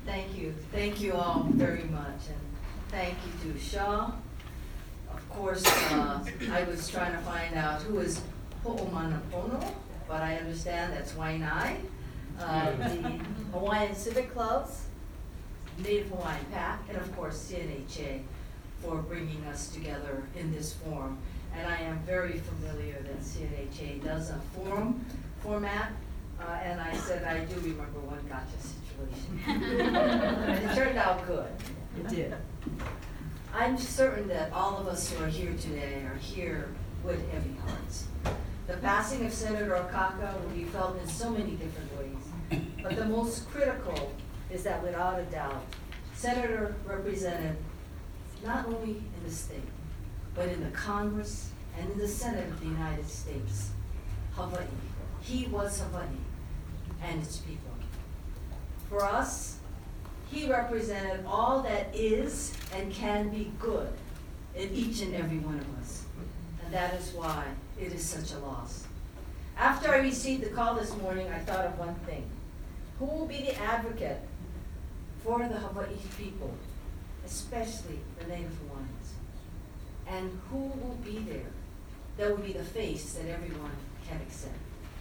Thank you. Thank you all very much. And thank you to Shaw. Of course, I was trying to find out who is Ho'omanapono, but I understand that's Waianae. The Hawaiian Civic Clubs, Native Hawaiian PAC, and of course CNHA for bringing us together in this forum. And I am very familiar that CNHA does a forum format, and I said I do remember one gotcha situation. And it turned out good. It did. I'm certain that all of us who are here today are here with heavy hearts. The passing of Senator Akaka will be felt in so many different ways, but the most critical is that without a doubt, Senator represented not only in the state, but in the Congress and in the Senate of the United States, Hawaii. He was Hawaii and its people. For us, he represented all that is and can be good in each and every one of us. And that is why it is such a loss. After I received the call this morning, I thought of one thing. Who will be the advocate for the Hawaii people, especially the Native Hawaiians? And who will be there that will be the face that everyone can accept?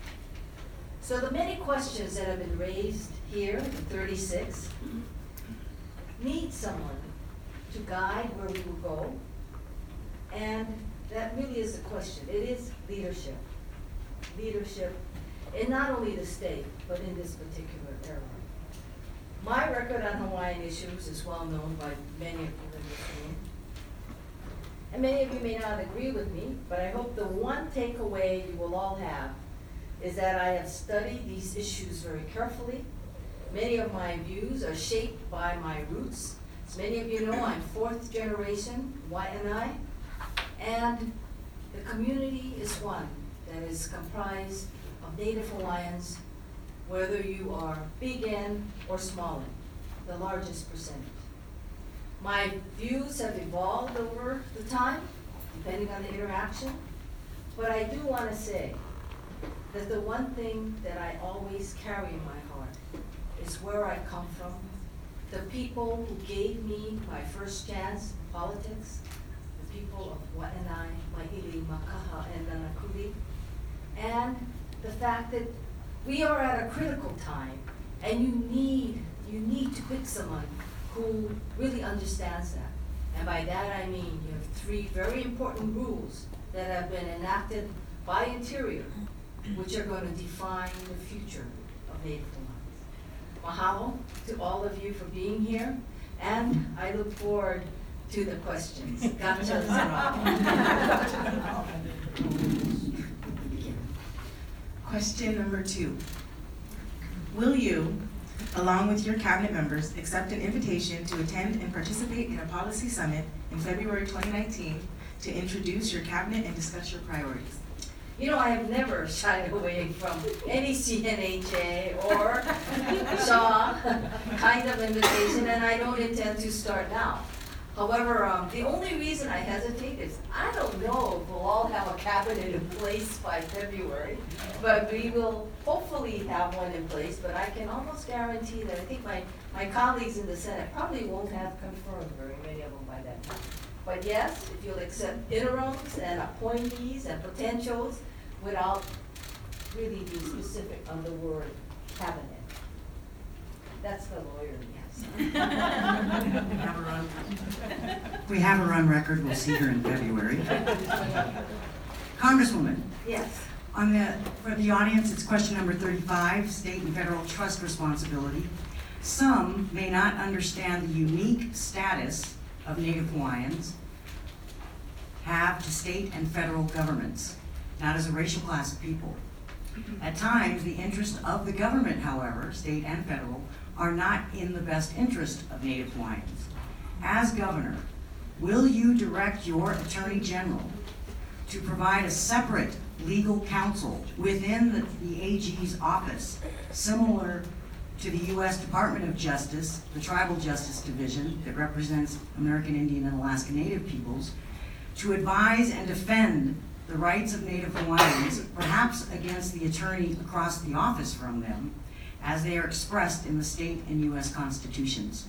So the many questions that have been raised here in 36 need someone to guide where we will go. And that really is the question. It is leadership. Leadership in not only the state, but in this particular era. My record on Hawaiian issues is well known by many of you in this room. And many of you may not agree with me, but I hope the one takeaway you will all have is that I have studied these issues very carefully. Many of my views are shaped by my roots. As many of you know, I'm fourth generation Waianae, and the community is one that is comprised of Native Hawaiians, whether you are big N or small N, the largest percentage. My views have evolved over the time, depending on the interaction, but I do want to say that the one thing that I always carry in my heart is where I come from, the people who gave me my first chance in politics, the people of Waianae, Maili, Makaha, and Nanakuli, and the fact that we are at a critical time, and you need to pick someone who really understands that. And by that I mean you have three very important rules that have been enacted by Interior, which are going to define the future of Native Hawaiians. Mahalo to all of you for being here, and I look forward to the questions. Gotcha, Question number 2. Will you, along with your cabinet members, accept an invitation to attend and participate in a policy summit in February 2019 to introduce your cabinet and discuss your priorities? You know, I have never shied away from any CNHA or Shaw kind of invitation, and I don't intend to start now. However, the only reason I hesitate is I don't know if we'll all have a cabinet in place by February, but we will hopefully have one in place. But I can almost guarantee that I think my colleagues in the Senate probably won't have confirmed very many of them by that time. But yes, if you'll accept interims and appointees and potentials without really being specific on the word cabinet. That's the lawyer in me. We have her on record. We'll see her in February. Congresswoman. Yes. For the audience, it's question number 35, state and federal trust responsibility. Some may not understand the unique status of Native Hawaiians have to state and federal governments, not as a racial class of people. At times, the interest of the government, however, state and federal, are not in the best interest of Native Hawaiians. As governor, will you direct your Attorney General to provide a separate legal counsel within the AG's office, similar to the U.S. Department of Justice, the Tribal Justice Division that represents American Indian and Alaska Native peoples, to advise and defend the rights of Native Hawaiians, perhaps against the attorney across the office from them, as they are expressed in the state and U.S. constitutions?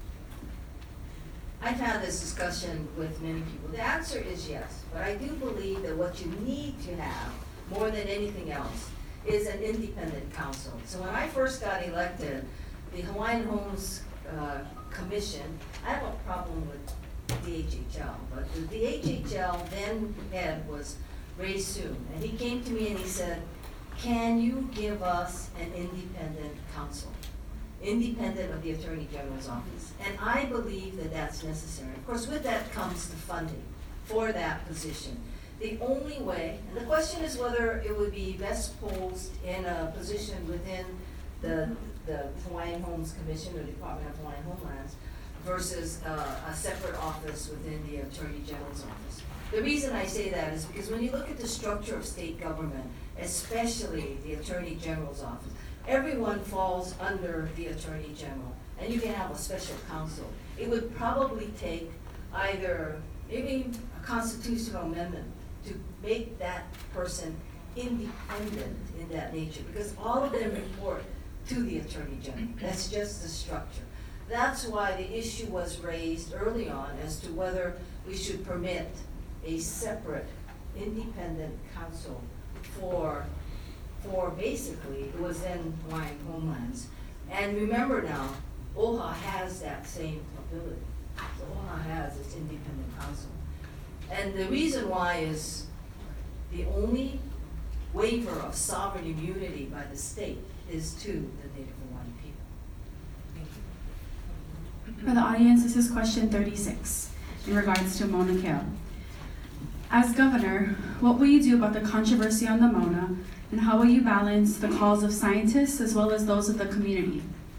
I've had this discussion with many people. The answer is yes, but I do believe that what you need to have, more than anything else, is an independent council. So when I first got elected, the Hawaiian Homes Commission, I have a problem with DHHL, but the DHHL then head was Ray Soon, and he came to me and he said, can you give us an independent council? Independent of the Attorney General's office. And I believe that that's necessary. Of course, with that comes the funding for that position. The only way, and the question is whether it would be best posed in a position within the Hawaiian Homes Commission or Department of Hawaiian Homelands versus a separate office within the Attorney General's office. The reason I say that is because when you look at the structure of state government, especially the Attorney General's office, everyone falls under the Attorney General, and you can have a special counsel. It would probably take either maybe a constitutional amendment to make that person independent in that nature, because all of them report to the Attorney General. That's just the structure. That's why the issue was raised early on as to whether we should permit a separate independent counsel for basically, it was then Hawaiian Homelands. And remember now, OHA has that same ability. So OHA has its independent counsel. And the reason why is the only waiver of sovereign immunity by the state is to the Native Hawaiian people. Thank you. For the audience, this is question 36 in regards to Mauna Kea. As governor, what will you do about the controversy on the Mauna, and how will you balance the calls of scientists as well as those of the community?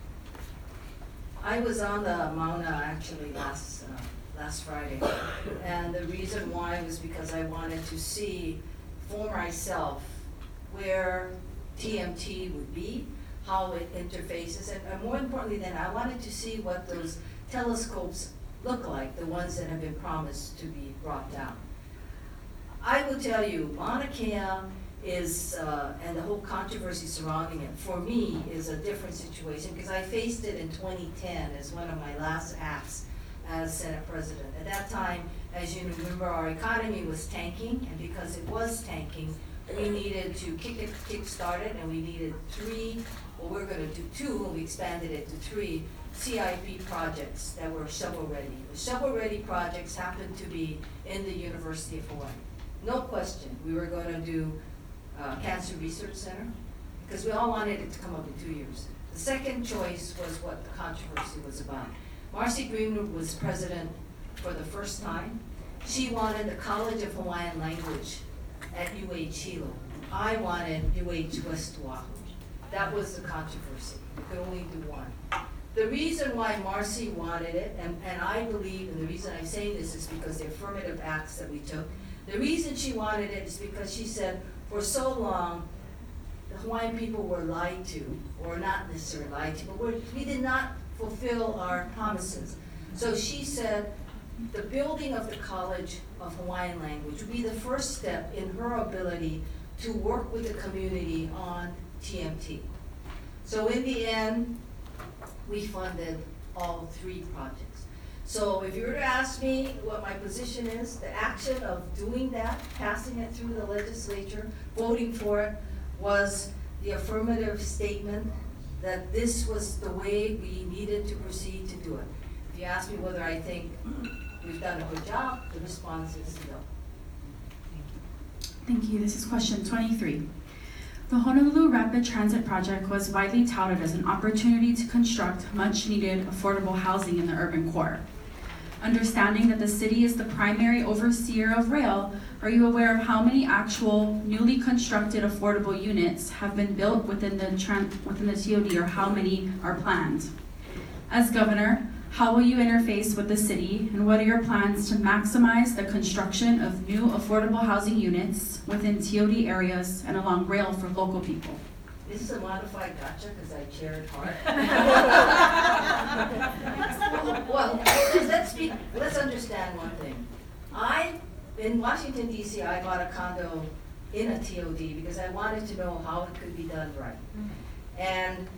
I was on the Mauna actually last Friday, and the reason why was because I wanted to see for myself where TMT would be, how it interfaces, and more importantly than I wanted to see what those telescopes look like, the ones that have been promised to be brought down. I will tell you, Mauna Kea is, and the whole controversy surrounding it, for me, is a different situation, because I faced it in 2010 as one of my last acts as Senate President. At that time, as you remember, our economy was tanking, and because it was tanking, we needed to kick-start it, and we needed we're gonna do two, and we expanded it to 3 CIP projects that were shovel-ready. The shovel-ready projects happened to be in the University of Hawaii. No question, we were gonna do Cancer Research Center, because we all wanted it to come up in 2 years. The second choice was what the controversy was about. Marcy Greenwood was president for the first time. She wanted the College of Hawaiian Language at UH Hilo. I wanted UH West Oahu. That was the controversy. We could only do one. The reason why Marcy wanted it, and I believe, and the reason I'm saying this is because the affirmative acts that we took, the reason she wanted it is because she said, for so long, the Hawaiian people were lied to, or not necessarily lied to, but we did not fulfill our promises. So she said, the building of the College of Hawaiian Language would be the first step in her ability to work with the community on TMT. So in the end, we funded all 3 projects. So if you were to ask me what my position is, the action of doing that, passing it through the legislature, voting for it, was the affirmative statement that this was the way we needed to proceed to do it. If you ask me whether I think we've done a good job, the response is no. Thank you. This is question 23. The Honolulu Rapid Transit Project was widely touted as an opportunity to construct much-needed affordable housing in the urban core. Understanding that the city is the primary overseer of rail, are you aware of how many actual newly constructed affordable units have been built within the TOD, or how many are planned? As governor, how will you interface with the city, and what are your plans to maximize the construction of new affordable housing units within TOD areas and along rail for local people? This is a modified gotcha because I chaired hard. Well, let's understand one thing. In Washington, D.C., I bought a condo in a TOD because I wanted to know how it could be done right. And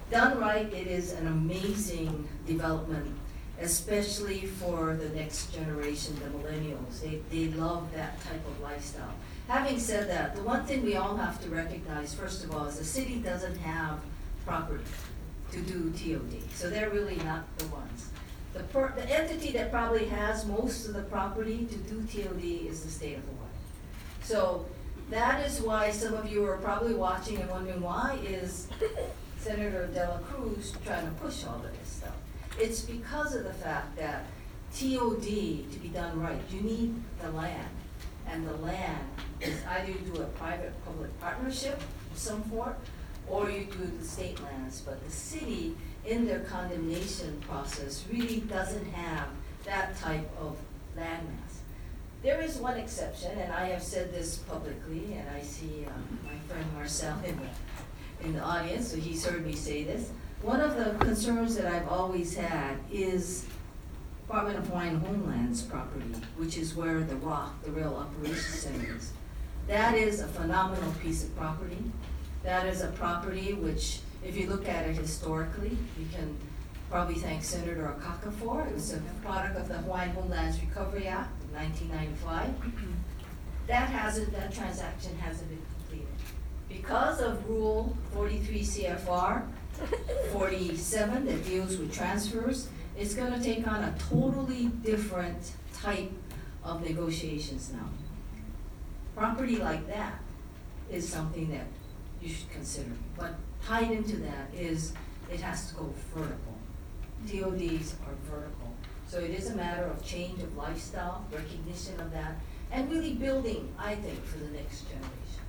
Done right, it is an amazing development, especially for the next generation, the millennials. They love that type of lifestyle. Having said that, the one thing we all have to recognize, first of all, is the city doesn't have property to do TOD, so they're really not the ones. The entity that probably has most of the property to do TOD is the state of Hawaii. So that is why some of you are probably watching and wondering, why is Senator De La Cruz trying to push all of this stuff? It's because of the fact that TOD, to be done right, you need the land. And the land is either you do a private-public partnership of some form, or you do the state lands. But the city, in their condemnation process, really doesn't have that type of landmass. There is one exception, and I have said this publicly, and I see my friend Marcel in the audience, so he's heard me say this. One of the concerns that I've always had is Department of Hawaiian Homeland's property, which is where the ROC, the Rail Operations Center, is. That is a phenomenal piece of property. That is a property which, if you look at it historically, you can probably thank Senator Akaka for. It was a product of the Hawaiian Homelands Recovery Act of 1995. That transaction hasn't been completed. Because of Rule 43 CFR 47 that deals with transfers, it's gonna take on a totally different type of negotiations now. Property like that is something that you should consider. But tied into that is, it has to go vertical. TODs are vertical. So it is a matter of change of lifestyle, recognition of that, and really building, I think, for the next generation.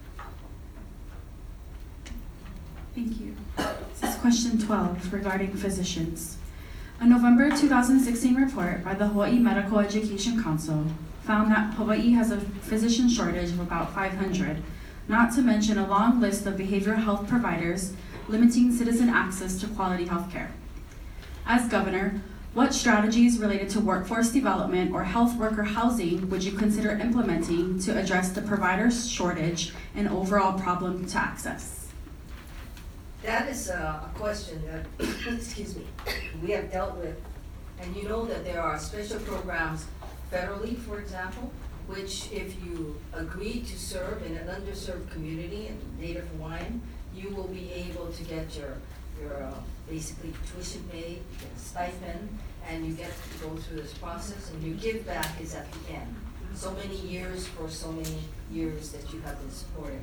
Thank you. This is question 12 regarding physicians. A November 2016 report by the Hawaii Medical Education Council found that Hawaii has a physician shortage of about 500, not to mention a long list of behavioral health providers limiting citizen access to quality health care. As governor, what strategies related to workforce development or health worker housing would you consider implementing to address the provider shortage and overall problem to access? That is a question that, excuse me, we have dealt with. And you know that there are special programs federally, for example, which if you agree to serve in an underserved community in Native Hawaiian, you will be able to get your basically tuition paid, you get a stipend, and you get to go through this process, and your give back is at the end. So many years for so many years that you have been supported.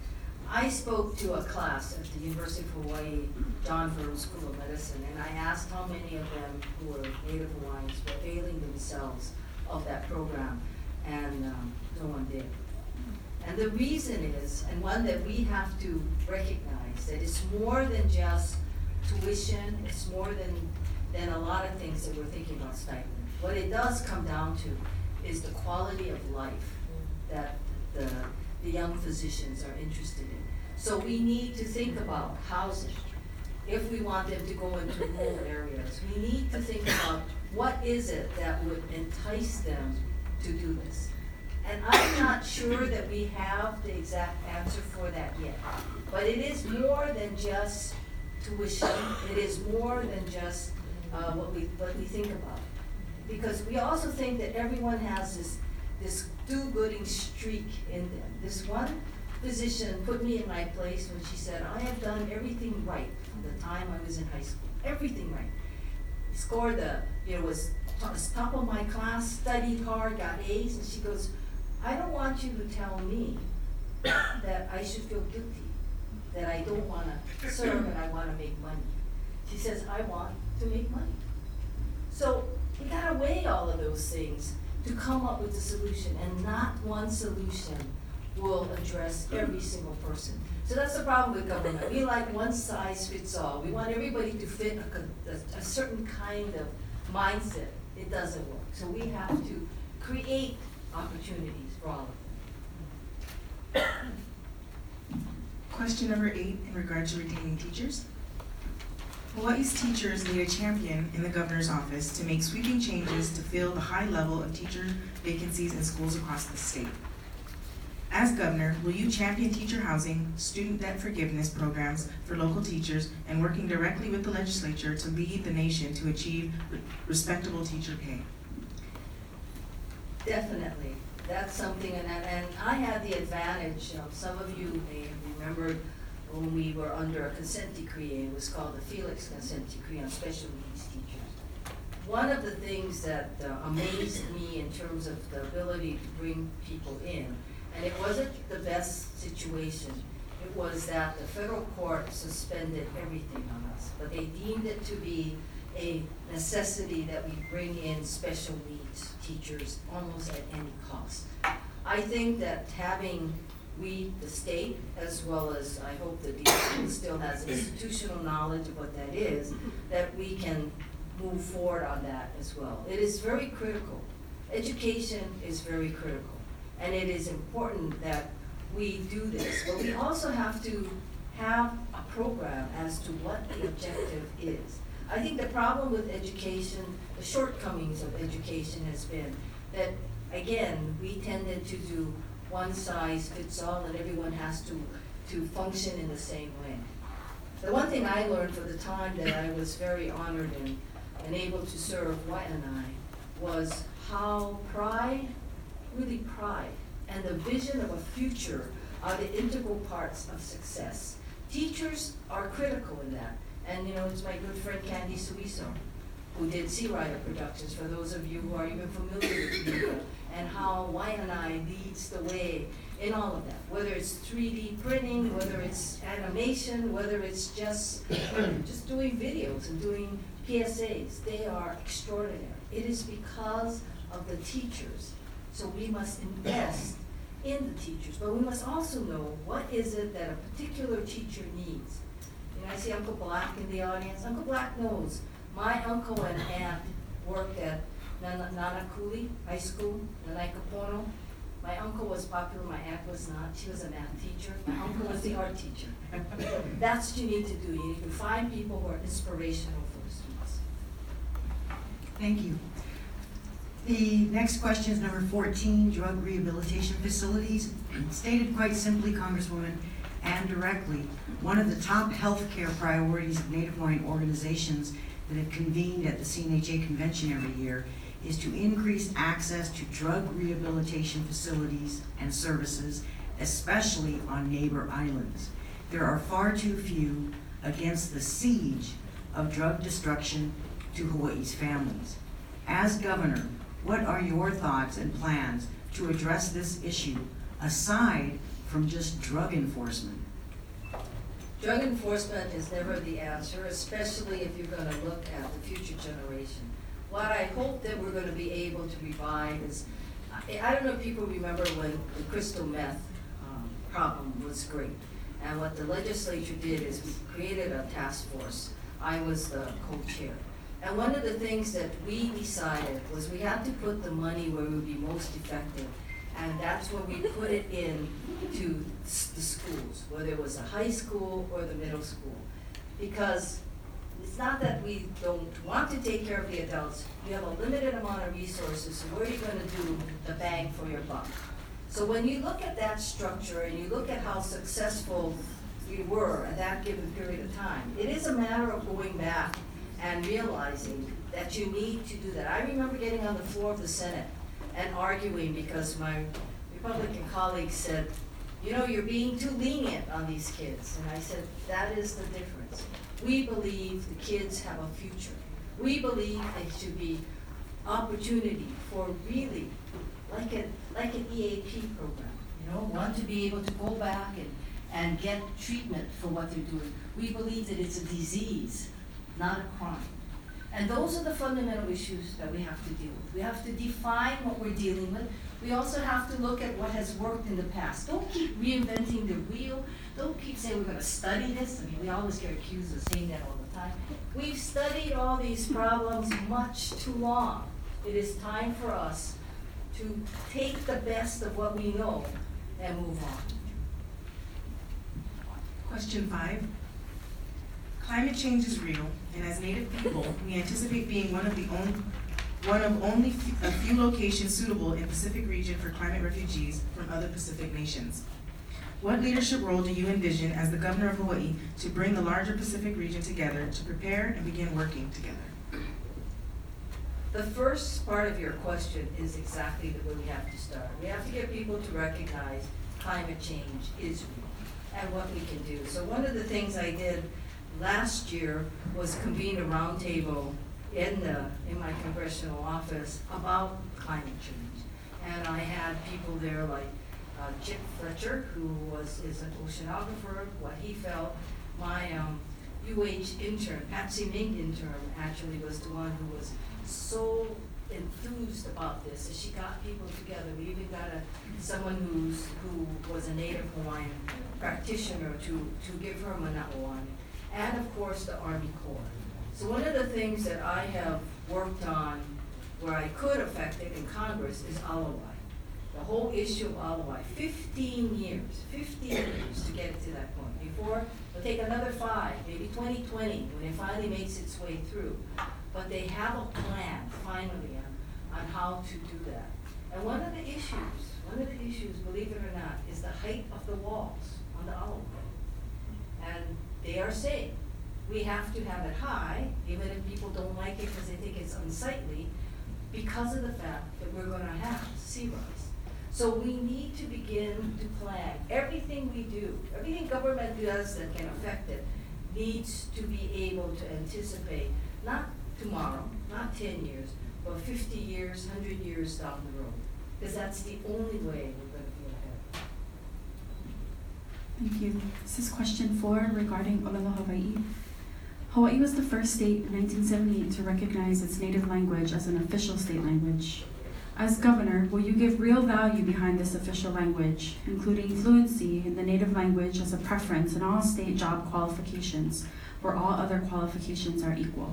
I spoke to a class at the University of Hawaii, John Burroughs School of Medicine, and I asked how many of them who were Native Hawaiians were availing themselves of that program, and no one did. And the reason is, and one that we have to recognize, that it's more than just tuition, it's more than a lot of things that we're thinking about stipend. What it does come down to is the quality of life that the young physicians are interested in. So we need to think about housing. If we want them to go into rural areas, we need to think about what is it that would entice them to do this. And I'm not sure that we have the exact answer for that yet. But it is more than just tuition. It is more than just what we think about. Because we also think that everyone has this do-gooding streak in them. This one physician put me in my place when she said, I have done everything right from the time I was in high school. Everything right. Scored was top of my class, studied hard, got A's, and she goes, I don't want you to tell me that I should feel guilty, that I don't want to serve and I want to make money. She says, I want to make money. So we got to weigh all of those things to come up with a solution, and not one solution will address every single person. So that's the problem with government. We like one size fits all. We want everybody to fit a certain kind of mindset. It doesn't work. So we have to create opportunities for all of them. Question number 8 in regard to retaining teachers. Hawaii's teachers need a champion in the governor's office to make sweeping changes to fill the high level of teacher vacancies in schools across the state. As governor, will you champion teacher housing, student debt forgiveness programs for local teachers, and working directly with the legislature to lead the nation to achieve respectable teacher pay? Definitely, that's something, and I had the advantage, some of you may have remembered when we were under a consent decree, it was called the Felix Consent Decree on special needs teachers. One of the things that amazed me in terms of the ability to bring people in, and it wasn't the best situation, it was that the federal court suspended everything on us, but they deemed it to be a necessity that we bring in special needs teachers almost at any cost. I think that having the state, as well as I hope the DOE still has institutional knowledge of what that is, that we can move forward on that as well. It is very critical. Education is very critical. And it is important that we do this, but we also have to have a program as to what the objective is. I think the problem with education, the shortcomings of education has been that, again, we tended to do one size fits all and everyone has to function in the same way. The one thing I learned for the time that I was very honored and able to serve Waianae was how pride, and the vision of a future are the integral parts of success. Teachers are critical in that. And it's my good friend Candy Suiso, who did Sea Rider Productions, for those of you who are even familiar with media, and how Waianae leads the way in all of that, whether it's 3D printing, whether it's animation, whether it's just doing videos and doing PSAs. They are extraordinary. It is because of the teachers. So we must invest in the teachers, but we must also know what is it that a particular teacher needs. I see Uncle Black in the audience. Uncle Black knows. My uncle and aunt worked at Nanakuli High School, Nanai Kapono. My uncle was popular, my aunt was not. She was a math teacher. My uncle was the art teacher. That's what you need to do. You need to find people who are inspirational for the students. Thank you. The next question is number 14, drug rehabilitation facilities. Stated quite simply, Congresswoman, and directly, one of the top healthcare priorities of Native Hawaiian organizations that have convened at the CNHA convention every year is to increase access to drug rehabilitation facilities and services, especially on neighbor islands. There are far too few against the siege of drug destruction to Hawaii's families. As governor, what are your thoughts and plans to address this issue aside from just drug enforcement? Drug enforcement is never the answer, especially if you're going to look at the future generation. What I hope that we're going to be able to revive is, I don't know if people remember when the crystal meth problem was great. And what the legislature did is we created a task force. I was the co-chair. And one of the things that we decided was we had to put the money where it would be most effective. And that's when we put it in to the schools, whether it was a high school or the middle school. Because it's not that we don't want to take care of the adults. You have a limited amount of resources, so where are you going to do the bang for your buck? So when you look at that structure and you look at how successful we were at that given period of time, it is a matter of going back and realizing that you need to do that. I remember getting on the floor of the Senate and arguing because my Republican colleagues said, you're being too lenient on these kids. And I said, that is the difference. We believe the kids have a future. We believe there should be opportunity for really, like an EAP program, want to be able to go back and get treatment for what they're doing. We believe that it's a disease, not a crime. And those are the fundamental issues that we have to deal with. We have to define what we're dealing with. We also have to look at what has worked in the past. Don't keep reinventing the wheel. Don't keep saying we're going to study this. I mean, we always get accused of saying that all the time. We've studied all these problems much too long. It is time for us to take the best of what we know and move on. Question 5. Climate change is real, and as Native people, we anticipate being one of the one of only a few locations suitable in Pacific region for climate refugees from other Pacific nations. What leadership role do you envision as the governor of Hawaii to bring the larger Pacific region together to prepare and begin working together? The first part of your question is exactly the way we have to start. We have to get people to recognize climate change is real and what we can do. So one of the things I did last year was convene a roundtable in my congressional office about climate change. And I had people there like Chip Fletcher, who is an oceanographer, what he felt. My UH intern, Patsy Mink intern, actually was the one who was so enthused about this that she got people together. We even got someone who was a Native Hawaiian practitioner to give her mana'oani, and of course the Army Corps. So one of the things that I have worked on where I could affect it in Congress is Alawai. The whole issue of Alawai, 15 years to get it to that point. Before, it'll take another 5, maybe 2020, when it finally makes its way through. But they have a plan, finally, on how to do that. And one of the issues, believe it or not, is the height of the walls on the Alawai. And they are saying, we have to have it high, even if people don't like it because they think it's unsightly, because of the fact that we're gonna have sea rise. So we need to begin to plan. Everything we do, everything government does that can affect it, needs to be able to anticipate, not tomorrow, not 10 years, but 50 years, 100 years down the road. Because that's the only way we're gonna be ahead. Thank you. This is question 4 regarding Olelo Hawaii. Hawaii was the first state in 1978 to recognize its native language as an official state language. As governor, will you give real value behind this official language, including fluency in the native language as a preference in all state job qualifications, where all other qualifications are equal?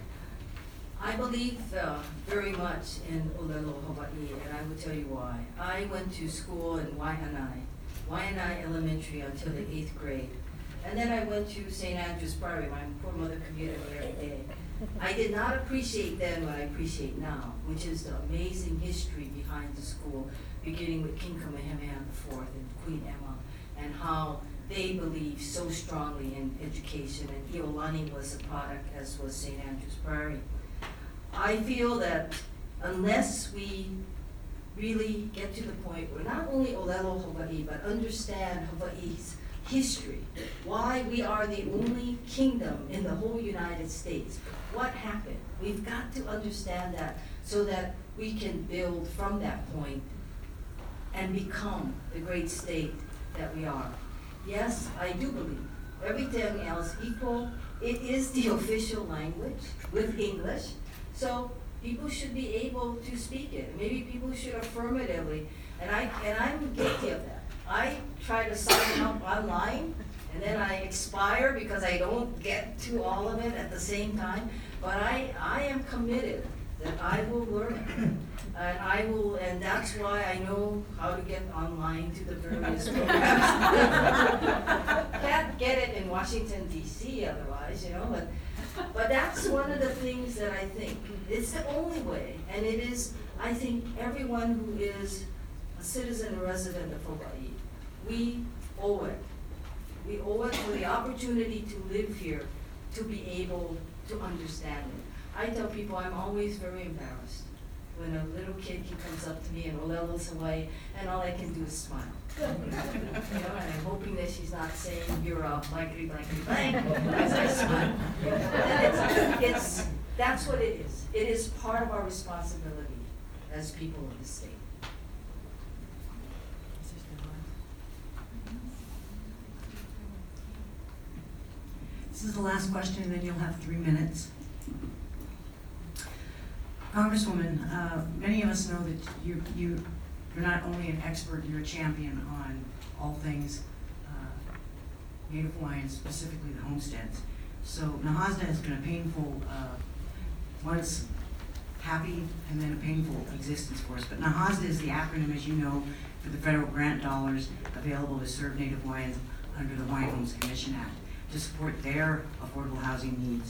I believe very much in Olelo Hawaii, and I will tell you why. I went to school in Waianae Elementary until the 8th grade. And then I went to St. Andrews Priory. My poor mother commuted every day. I did not appreciate then what I appreciate now, which is the amazing history behind the school, beginning with King Kamehameha IV and Queen Emma, and how they believe so strongly in education, and Iolani was a product, as was St. Andrews Priory. I feel that unless we really get to the point where not only Olelo Hawaii, but understand Hawaii's history, why we are the only kingdom in the whole United States. What happened? We've got to understand that so that we can build from that point and become the great state that we are. Yes, I do believe everything else equal, it is the official language with English, so people should be able to speak it. Maybe people should affirmatively, and I'm guilty of that. I try to sign up online, and then I expire because I don't get to all of it at the same time. But I am committed that I will learn it, and that's why I know how to get online to the various programs. Can't get it in Washington D.C. otherwise, But that's one of the things that I think it's the only way, and it is. I think everyone who is a citizen or resident of Hawaii, we owe it. We owe it for the opportunity to live here, to be able to understand it. I tell people I'm always very embarrassed when a little kid comes up to me in Olelo's Hawaii, and all I can do is smile. And I'm hoping that she's not saying you're a blankety blank as I smile. That's what it is. It is part of our responsibility as people of the state. This is the last question, and then you'll have 3 minutes. Congresswoman, many of us know that you're not only an expert, you're a champion on all things Native Hawaiian, specifically the homesteads. So Nahasda has been a painful, once happy and then a painful existence for us. But Nahasda is the acronym, as you know, for the federal grant dollars available to serve Native Hawaiians under the Hawaiian Homes Commission Act, to support their affordable housing needs.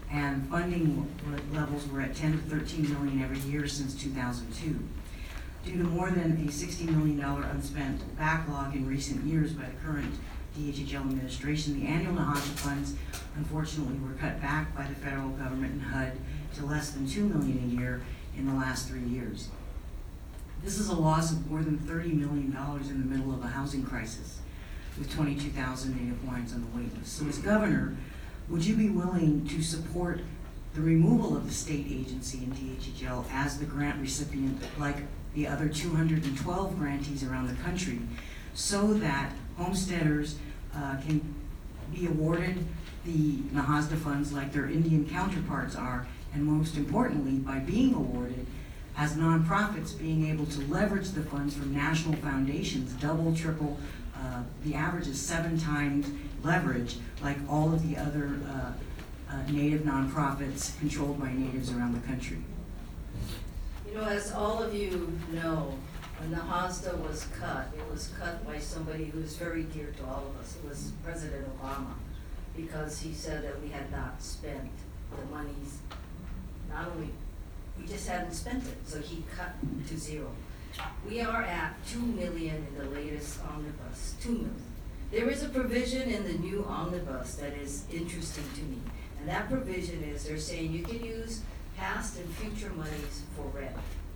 and funding levels were at 10 to 13 million every year since 2002. Due to more than a $60 million unspent backlog in recent years by the current DHHL administration, the annual NAHASA funds unfortunately were cut back by the federal government and HUD to less than $2 million a year in the last 3 years. This is a loss of more than $30 million in the middle of a housing crisis, with 22,000 Native Hawaiians on the wait list. So as governor, would you be willing to support the removal of the state agency in DHHL as the grant recipient, like the other 212 grantees around the country, so that homesteaders can be awarded the NAHASDA funds like their Indian counterparts are, and most importantly, by being awarded, as nonprofits being able to leverage the funds from national foundations, double, triple, the average is 7 times leverage, like all of the other Native nonprofits controlled by Natives around the country. You know, as all of you know, when the NAHASDA was cut, it was cut by somebody who is very dear to all of us. It was President Obama, because he said that we had not spent the monies, not only, we just hadn't spent it, so he cut to 0. We are at 2 million in the latest omnibus, 2 million. There is a provision in the new omnibus that is interesting to me, and that provision is they're saying you can use past and future monies for rent,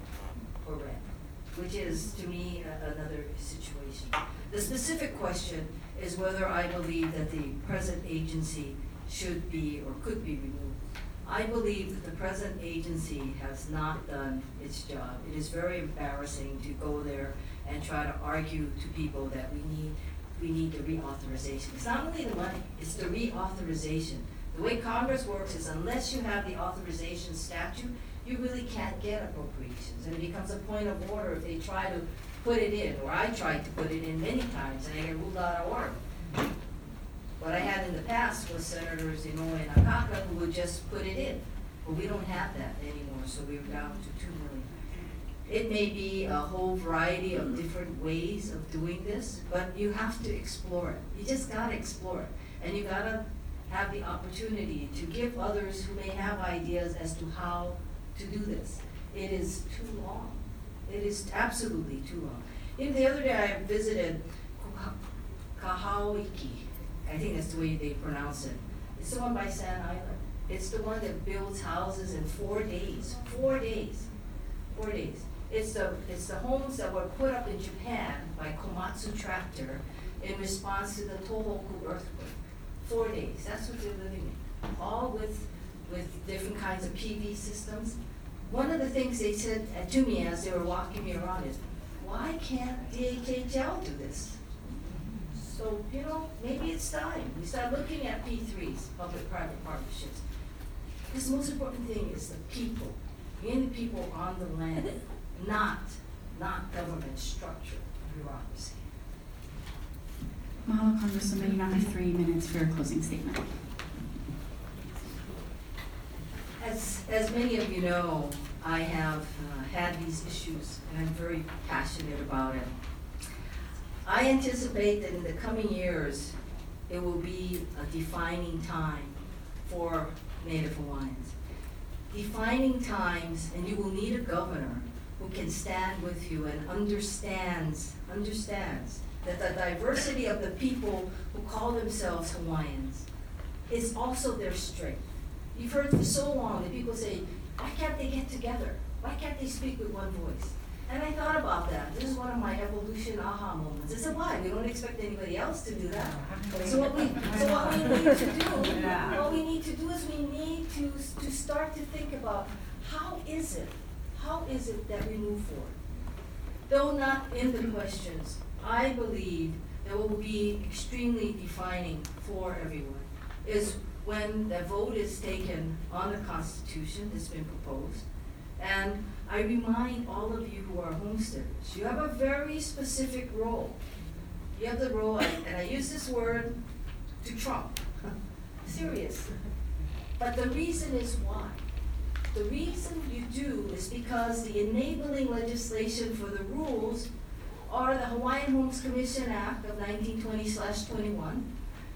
which is, to me, another situation. The specific question is whether I believe that the present agency should be or could be removed. I believe that the present agency has not done its job. It is very embarrassing to go there and try to argue to people that we need the reauthorization. It's not only the money, it's the reauthorization. The way Congress works is unless you have the authorization statute, you really can't get appropriations. And it becomes a point of order if they try to put it in, or I tried to put it in many times, and I get ruled out of order. What I had in the past was Senators Inouye and Akaka who would just put it in. But we don't have that anymore, so we're down to 2 million. It may be a whole variety of different ways of doing this, but you have to explore it. You just gotta explore it. And you gotta have the opportunity to give others who may have ideas as to how to do this. It is too long. It is absolutely too long. The other day I visited Kahauiki. I think that's the way they pronounce it. It's the one by Sand Island. It's the one that builds houses in 4 days. 4 days. 4 days. It's the homes that were put up in Japan by Komatsu Tractor in response to the Tohoku earthquake. 4 days. That's what they're living in. All with different kinds of PV systems. One of the things they said to me as they were walking me around is, why can't DHHL do this? So, you know, maybe it's time. We start looking at P3s, public-private partnerships. Because the most important thing is the people, getting the people on the land, not government structure, bureaucracy. Mahalo, Congresswoman. You now have 3 minutes for your closing statement. As many of you know, I have had these issues, and I'm very passionate about it. I anticipate that in the coming years, it will be a defining time for Native Hawaiians. Defining times, and you will need a governor who can stand with you and understands that the diversity of the people who call themselves Hawaiians is also their strength. You've heard for so long that people say, why can't they get together? Why can't they speak with one voice? And I thought about that. This is one of my evolution aha moments. I said, why? We don't expect anybody else to do that. So what we need to do is we need to start to think about how is it that we move forward? Though not in the questions, I believe that what will be extremely defining for everyone is when the vote is taken on the Constitution that's been proposed. And I remind all of you who are homesteaders, you have a very specific role. You have the role, and I use this word to trump. Serious. But the reason is why. The reason you do is because the enabling legislation for the rules are the Hawaiian Homes Commission Act of 1920/21,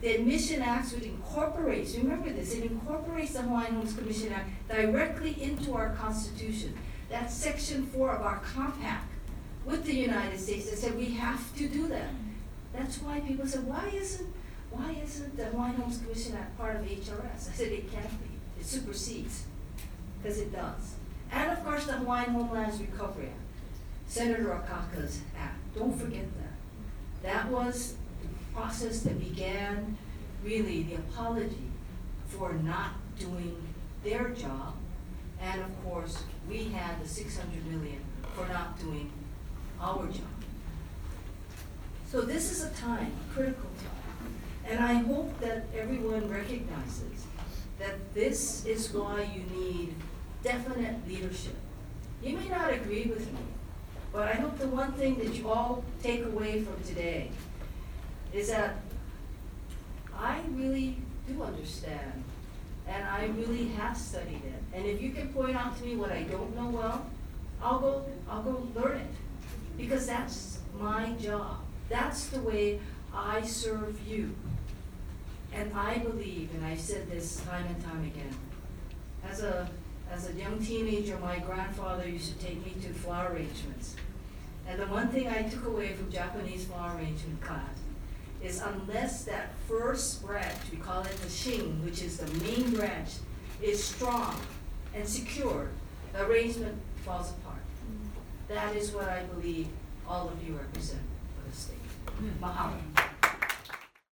the Admission Act, which incorporates, remember this, it incorporates the Hawaiian Homes Commission Act directly into our Constitution. That's Section 4 of our compact with the United States that said we have to do that. That's why people said, why isn't the Hawaiian Homes Commission Act part of HRS? I said, it can't be. It supersedes, because it does. And of course, the Hawaiian Homelands Recovery Act, Senator Akaka's act. Don't forget that. That was the process that began, really, the apology for not doing their job. And of course, we had the $600 million for not doing our job. So this is a time, a critical time. And I hope that everyone recognizes that this is why you need definite leadership. You may not agree with me, but I hope the one thing that you all take away from today is that I really do understand, and I really have studied it. And if you can point out to me what I don't know well, I'll go learn it, because that's my job. That's the way I serve you. And I believe, and I've said this time and time again, as a young teenager, my grandfather used to take me to flower arrangements. And the one thing I took away from Japanese flower arrangement class is unless that first branch, we call it the shin, which is the main branch, is strong and secure, the arrangement falls apart. That is what I believe all of you represent for the state. Mahalo.